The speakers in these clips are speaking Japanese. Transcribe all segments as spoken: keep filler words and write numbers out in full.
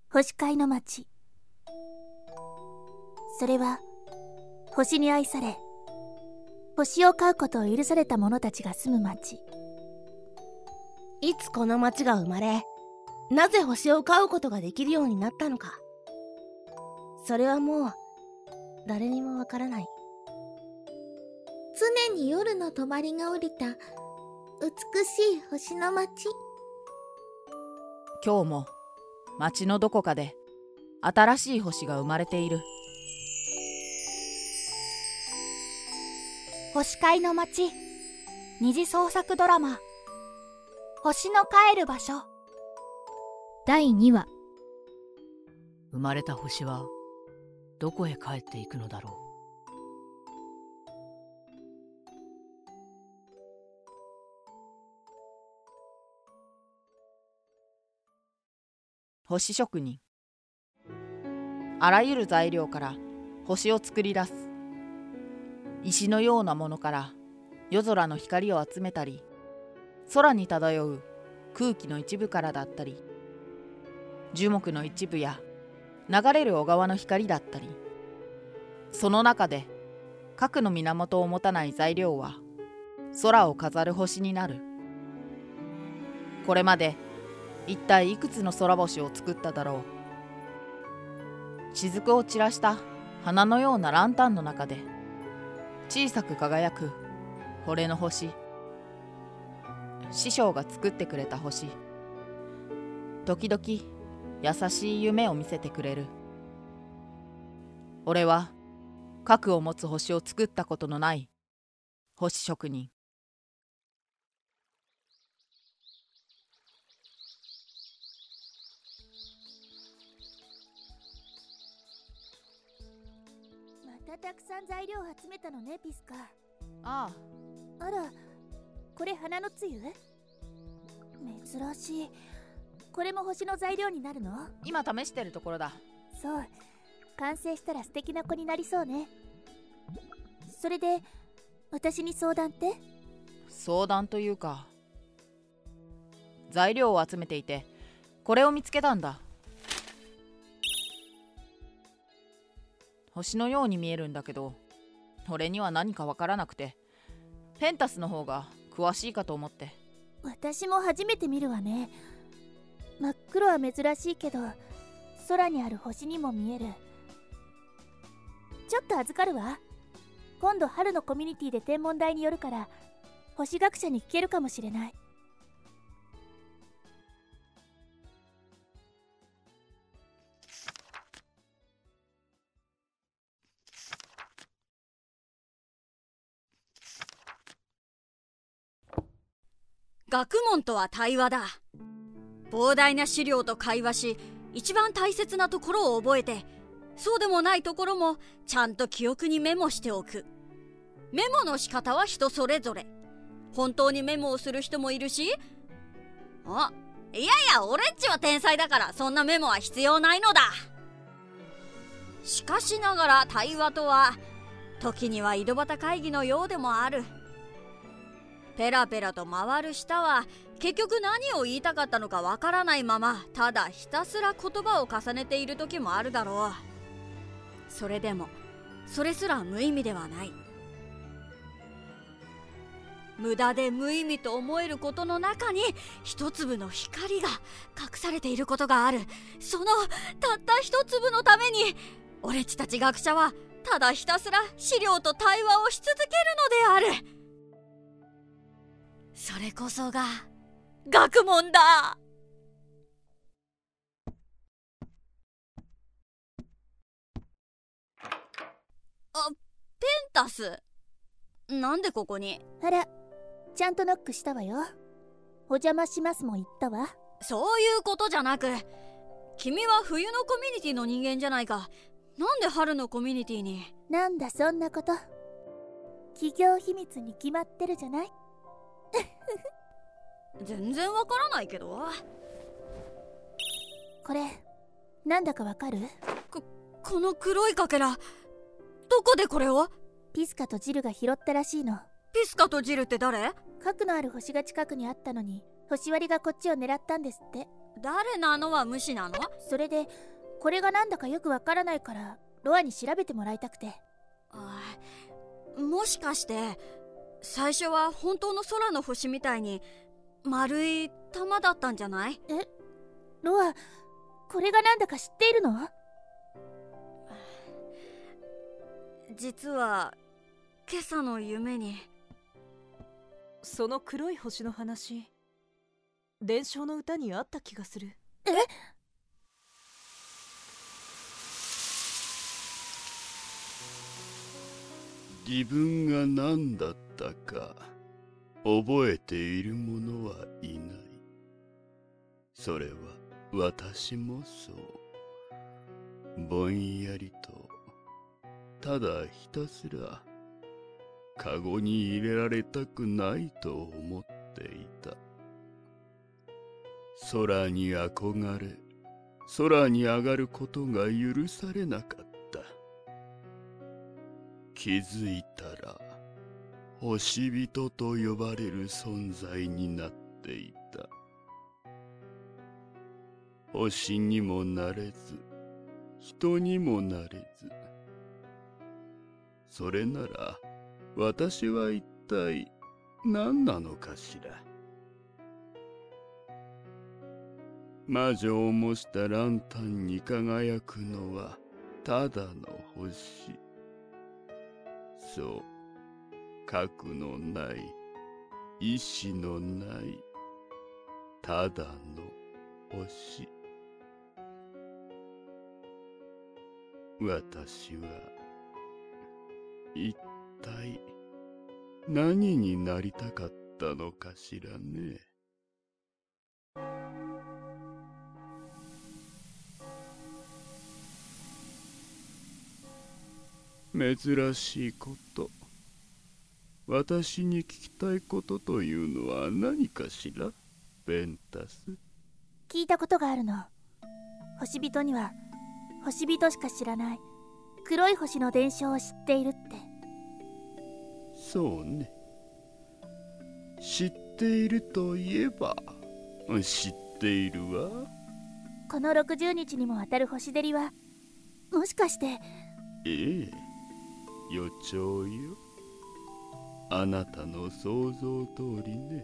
星界の町。それは星に愛され、星を飼うことを許された者たちが住む町。 いつこの町が生まれ、なぜ星を飼うことができるようになったのか、それはもう誰にもわからない。 常に夜の帳が降りた美しい星の町。 今日も町のどこかで新しい星が生まれている。 星界の町二次創作ドラマ、星の帰る場所だいにわ。 生まれた星はどこへ帰っていくのだろう。 星職人。あらゆる材料から星を作り出す。石のようなものから夜空の光を集めたり、空に漂う空気の一部からだったり、樹木の一部や流れる小川の光だったり、その中で核の源を持たない材料は空を飾る星になる。これまで一体いくつの空星を作っただろう。雫を散らした花のようなランタンの中で小さく輝く惚れの星。師匠が作ってくれた星。時々優しい夢を見せてくれる。俺は核を持つ星を作ったことのない星職人。 またたくさん材料を集めたのね、ピスカ。 ああ。あら、これ花のつゆ？珍しい。これも星の材料になるの？ 今試してるところだ。 そう、完成したら素敵な子になりそうね。それで私に相談って？ 相談というか、材料を集めていてこれを見つけたんだ。星のように見えるんだけど、俺には何かわからなくて、ペンタスの方が詳しいかと思って。 私も初めて見るわね。真っ黒は珍しいけど、空にある星にも見える。ちょっと預かるわ。今度春のコミュニティで天文台によるから、星学者に聞けるかもしれない。 学問とは対話だ。膨大な資料と会話し、一番大切なところを覚えて、そうでもないところもちゃんと記憶にメモしておく。メモの仕方は人それぞれ。本当にメモをする人もいるし、あ、いやいや、俺っちは天才だからそんなメモは必要ないのだ。しかしながら対話とは時には井戸端会議のようでもある。ペラペラと回る舌は結局何を言いたかったのかわからないまま、ただひたすら言葉を重ねている時もあるだろう。それでもそれすら無意味ではない。無駄で無意味と思えることの中に一粒の光が隠されていることがある。そのたった一粒のために俺っちたち学者はただひたすら資料と対話をし続けるのである。それこそが学問だ。あ、ペンタス、なんでここに？ あら、ちゃんとノックしたわよ。お邪魔しますも言ったわ。 そういうことじゃなく、君は冬のコミュニティの人間じゃないか。なんで春のコミュニティに？ なんだそんなこと。企業秘密に決まってるじゃない。 全然わからないけど。 これなんだかわかる？ こ、この黒いかけら、どこでこれを？ ピスカとジルが拾ったらしいの。 ピスカとジルって誰？ 核のある星が近くにあったのに、星割りがこっちを狙ったんですって。 誰なのは無視なの？ それでこれがなんだかよくわからないからロアに調べてもらいたくて。 あ、もしかして最初は本当の空の星みたいに丸い玉だったんじゃない？ え、ロア、これがなんだか知っているの？ 実は今朝の夢に。 その黒い星の話、伝承の歌にあった気がする。 え？ 自分が何だったか覚えている者はいない。それは私もそう。ぼんやりと、ただひたすらカゴに入れられたくないと思っていた。空に憧れ、空に上がることが許されなかった。気づいたら星人と呼ばれる存在になっていた。星にもなれず、人にもなれず。それなら私は一体何なのかしら。魔女を模したランタンに輝くのはただの星。そう、核のない、意志のない、ただの星。私は一体何になりたかったのかしらね。珍しいこと、私に聞きたいことというのは何かしら、ベンタス。 聞いたことがあるの。星人には星人しか知らない黒い星の伝承を知っているって。 そうね。知っているといえば知っているわ。 このろくじゅうにちにもあたる星照りはもしかして。 ええ、予兆よ。あなたの想像通りね。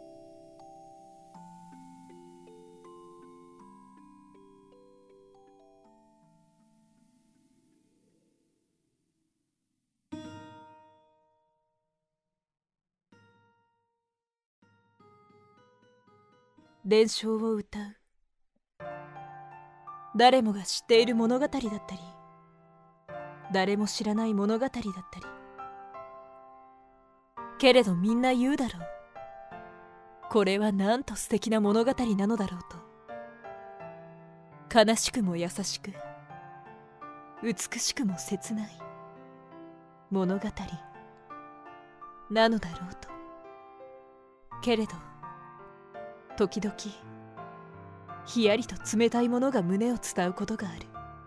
伝承を歌う。誰もが知っている物語だったり、誰も知らない物語だったり。けれどみんな言うだろう。これはなんと素敵な物語なのだろうと。悲しくも優しく、美しくも切ない物語なのだろうと。けれど時々ひやりと冷たいものが胸を伝うことがある。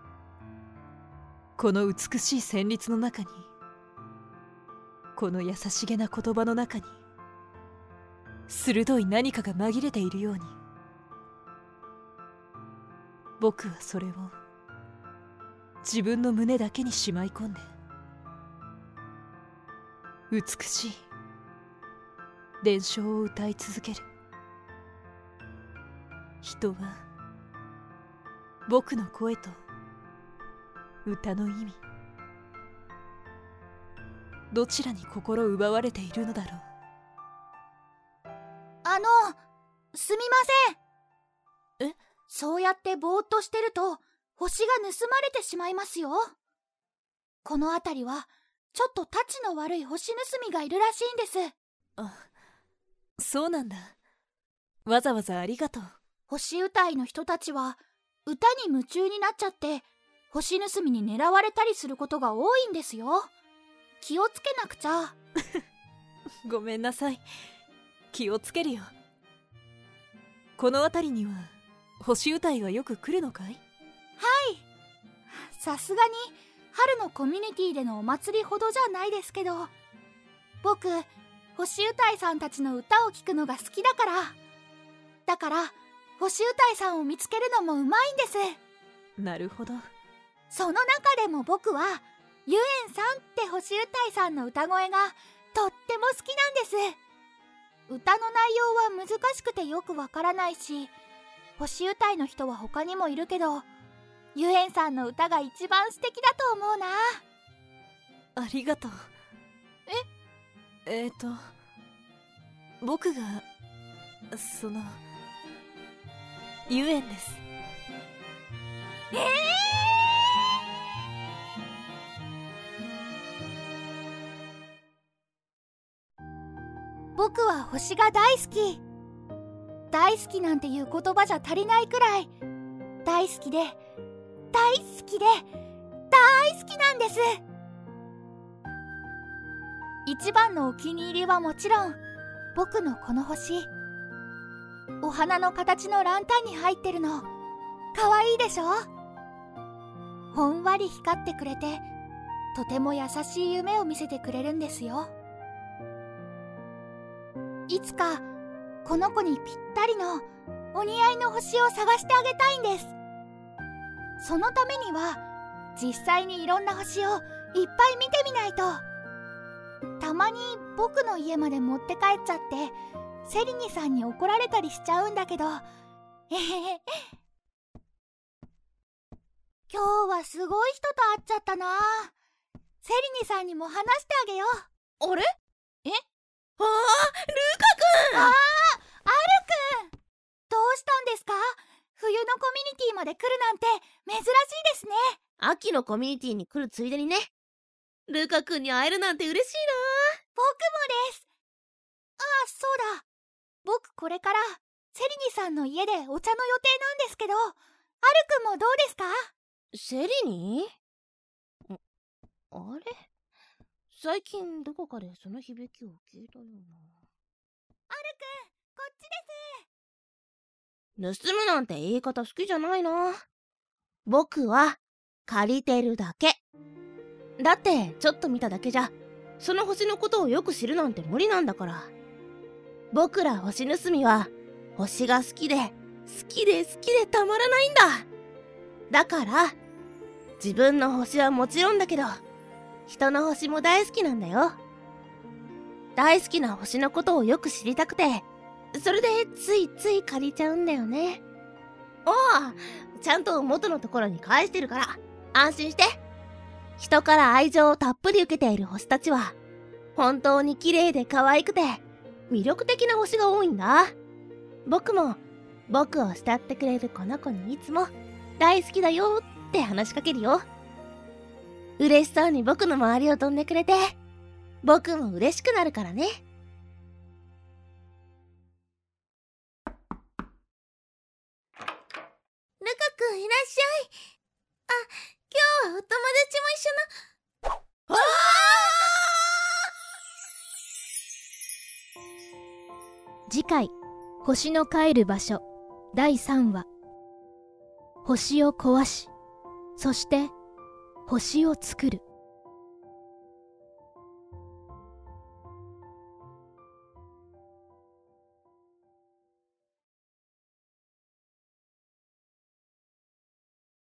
この美しい旋律の中に、この優しげな言葉の中に、鋭い何かが紛れているように。僕はそれを自分の胸だけにしまい込んで、美しい伝承を歌い続ける。人は僕の声と歌の意味、どちらに心奪われているのだろう。 あの、すみません。え？そうやってぼーっとしてると星が盗まれてしまいますよ。この辺りはちょっとタチの悪い星盗みがいるらしいんです。 あ、そうなんだ。わざわざありがとう。 星歌いの人たちは歌に夢中になっちゃって星盗みに狙われたりすることが多いんですよ。気をつけなくちゃ。 ごめんなさい。気をつけるよ。この辺りには星歌いがよく来るのかい？はい。 さすがに春のコミュニティでのお祭りほどじゃないですけど、僕星歌いさんたちの歌を聴くのが好きだから。だから星歌いさんを見つけるのもうまいんです。 なるほど。 その中でも僕はゆえんさんって星歌いさんの歌声がとっても好きなんです。歌の内容は難しくてよくわからないし、星歌いの人は他にもいるけど、ゆえんさんの歌が一番素敵だと思うな。 ありがとう。ええーと僕がそのゆえんです。 ええー、僕は星が大好き。大好きなんていう言葉じゃ足りないくらい大好きで大好きで大好きなんです。一番のお気に入りはもちろん僕のこの星。お花の形のランタンに入ってるのかわいいでしょ。ほんわり光ってくれてとても優しい夢を見せてくれるんですよ。いつかこの子にぴったりのお似合いの星を探してあげたいんです。そのためには実際にいろんな星をいっぱい見てみないと。たまに僕の家まで持って帰っちゃってセリニさんに怒られたりしちゃうんだけど、えへへ。今日はすごい人と会っちゃったな。セリニさんにも話してあげよう。 あれ？ え？ ああ、ルカくん！ ああ、アルくん！どうしたんですか？冬のコミュニティまで来るなんて珍しいですね。 秋のコミュニティに来るついでにね。ルカくんに会えるなんて嬉しい僕もです。ああ、そうだ。僕これからセリニさんの家でお茶の予定なんですけど、アルくんもどうですか？ セリニ？あれ？最近どこかでその響きを聞いたような。 アルくん、こっちです。盗むなんて言い方好きじゃないな。僕は借りてるだけ。だってちょっと見ただけじゃその星のことをよく知るなんて無理なんだから。僕ら星盗みは星が好きで好きで好きでたまらないんだ。だから自分の星はもちろんだけど人の星も大好きなんだよ。大好きな星のことをよく知りたくて、それでついつい借りちゃうんだよね。おあ、ちゃんと元のところに返してるから安心して。人から愛情をたっぷり受けている星たちは本当に綺麗で可愛くて魅力的な星が多いんだ。僕も僕を慕ってくれるこの子にいつも大好きだよって話しかけるよ。嬉しそうに僕の周りを飛んでくれて僕も嬉しくなるからね。ルカくんいらっしゃい。あ、今日はお友達も一緒の。ああ！次回星の帰る場所だいさんわ。星を壊し、そして星を作る。